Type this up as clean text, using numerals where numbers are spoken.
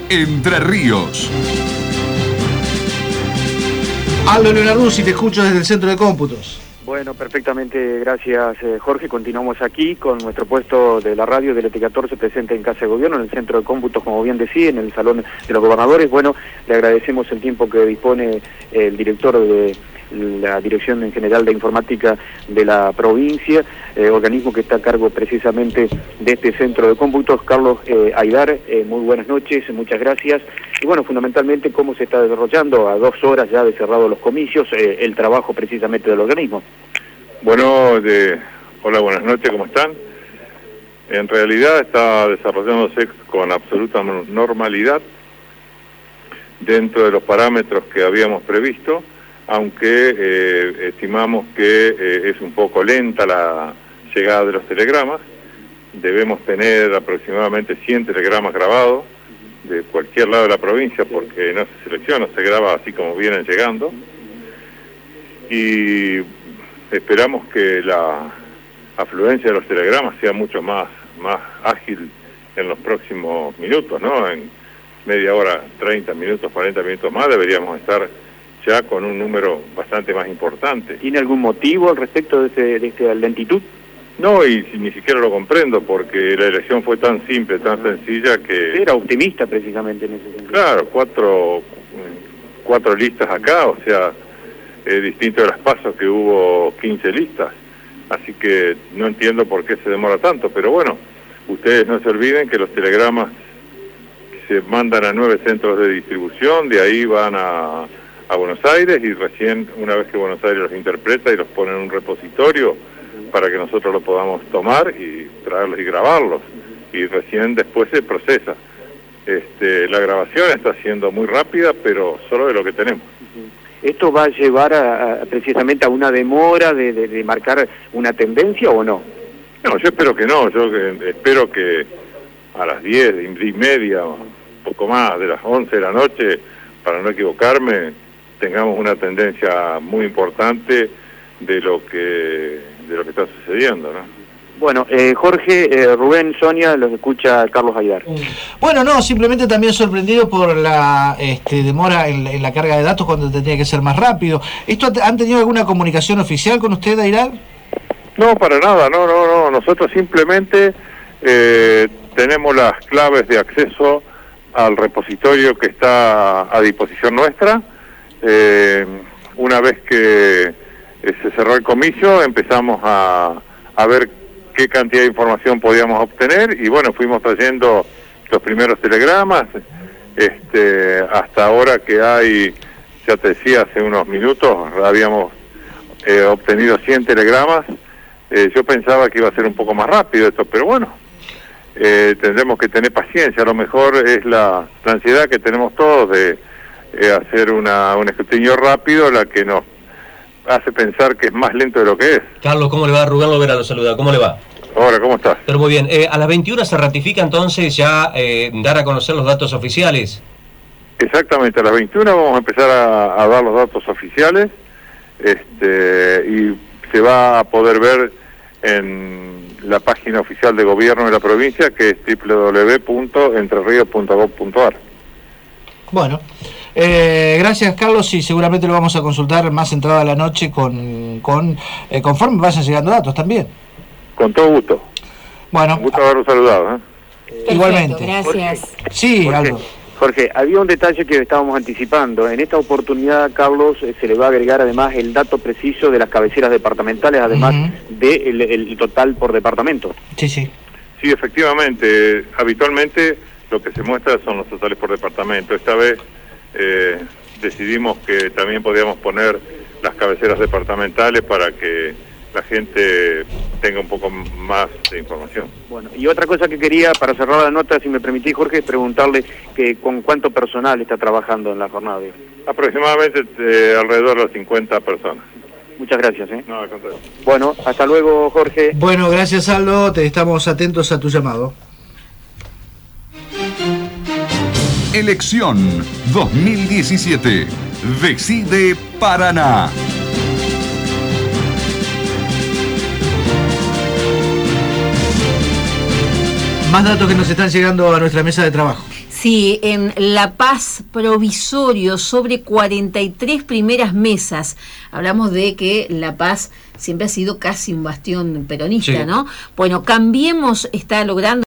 Entre Ríos. Aldo Leonarduzzi, te escucho desde el Centro de Cómputos. Bueno, perfectamente, gracias Jorge. Continuamos aquí con nuestro puesto de la radio del ET14 presente en Casa de Gobierno, en el Centro de Cómputos, como bien decía, en el Salón de los Gobernadores. Bueno, le agradecemos el tiempo que dispone el director de la Dirección en General de Informática de la provincia, organismo que está a cargo precisamente de este Centro de Cómputos, Carlos Aidar. Muy buenas noches, muchas gracias. Y bueno, fundamentalmente, cómo se está desarrollando a 2 horas ya de cerrado los comicios, el trabajo precisamente del organismo. Bueno, hola, buenas noches, ¿cómo están? En realidad está desarrollándose con absoluta normalidad dentro de los parámetros que habíamos previsto, aunque estimamos que es un poco lenta la llegada de los telegramas. Debemos tener aproximadamente 100 telegramas grabados de cualquier lado de la provincia, porque no se selecciona, se graba así como vienen llegando. Y esperamos que la afluencia de los telegramas sea mucho más ágil en los próximos minutos, ¿no? En media hora, 30 minutos, 40 minutos más deberíamos estar ya con un número bastante más importante. ¿Tiene algún motivo al respecto de esta lentitud? No, y ni siquiera lo comprendo, porque la elección fue tan simple, tan sencilla que... Era optimista precisamente en ese sentido. Claro, cuatro listas acá, o sea, distinto de las pasos que hubo 15 listas. Así que no entiendo por qué se demora tanto, pero bueno, ustedes no se olviden que los telegramas se mandan a 9 centros de distribución, de ahí van a Buenos Aires, y recién una vez que Buenos Aires los interpreta y los pone en un repositorio para que nosotros lo podamos tomar y traerlos y grabarlos, y recién después se procesa. La grabación está siendo muy rápida, pero solo de lo que tenemos. ¿Esto va a llevar precisamente a una demora de marcar una tendencia o no? No, yo espero que no. Yo espero que a las 10:30, un poco más, de las 11 de la noche, para no equivocarme, tengamos una tendencia muy importante de lo que está sucediendo, ¿no? Bueno, Jorge, Rubén, Sonia, los escucha Carlos Aidar. Bueno, no, simplemente también sorprendido por la demora en la carga de datos cuando tendría que ser más rápido. ¿Han tenido alguna comunicación oficial con usted, Aidar? No, para nada, no. Nosotros simplemente tenemos las claves de acceso al repositorio que está a disposición nuestra. Una vez que se cerró el comicio, empezamos a ver qué cantidad de información podíamos obtener, y bueno, fuimos trayendo los primeros telegramas. Hasta ahora que hay, ya te decía hace unos minutos, habíamos obtenido 100 telegramas. Yo pensaba que iba a ser un poco más rápido esto, pero bueno, tendremos que tener paciencia. A lo mejor es la ansiedad que tenemos todos de hacer un escrutinio rápido la que nos hace pensar que es más lento de lo que es. Carlos, ¿cómo le va? Rubén Lovera lo saluda. ¿Cómo le va? Hola, ¿cómo estás? Pero muy bien. A las 21 se ratifica entonces ya dar a conocer los datos oficiales. Exactamente, a las 21 vamos a empezar a dar los datos oficiales, y se va a poder ver en la página oficial de gobierno de la provincia, que es www.entrerios.gov.ar. Bueno, gracias, Carlos, y seguramente lo vamos a consultar más entrada la noche conforme vayan llegando datos también. Con todo gusto. Bueno, un gusto haberlo saludado. Perfecto, igualmente. Gracias. Jorge, Sí, Aldo. Jorge, había un detalle que estábamos anticipando. En esta oportunidad, Carlos, se le va a agregar además el dato preciso de las cabeceras departamentales, además el total por departamento. Sí. Sí, efectivamente. Habitualmente lo que se muestra son los totales por departamento. Esta vez decidimos que también podíamos poner las cabeceras departamentales para que la gente tenga un poco más de información. Bueno, y otra cosa que quería, para cerrar la nota, si me permitís, Jorge, es preguntarle que con cuánto personal está trabajando en la jornada de hoy. Aproximadamente alrededor de las 50 personas. Muchas gracias. No, al contrario. Bueno, hasta luego, Jorge. Bueno, gracias, Aldo. Estamos atentos a tu llamado. Elección 2017. Decide Paraná. Más datos que nos están llegando a nuestra mesa de trabajo. Sí. Sí, en La Paz provisorio sobre 43 primeras mesas. Hablamos de que La Paz siempre ha sido casi un bastión peronista, Sí. ¿no? Bueno, Cambiemos está logrando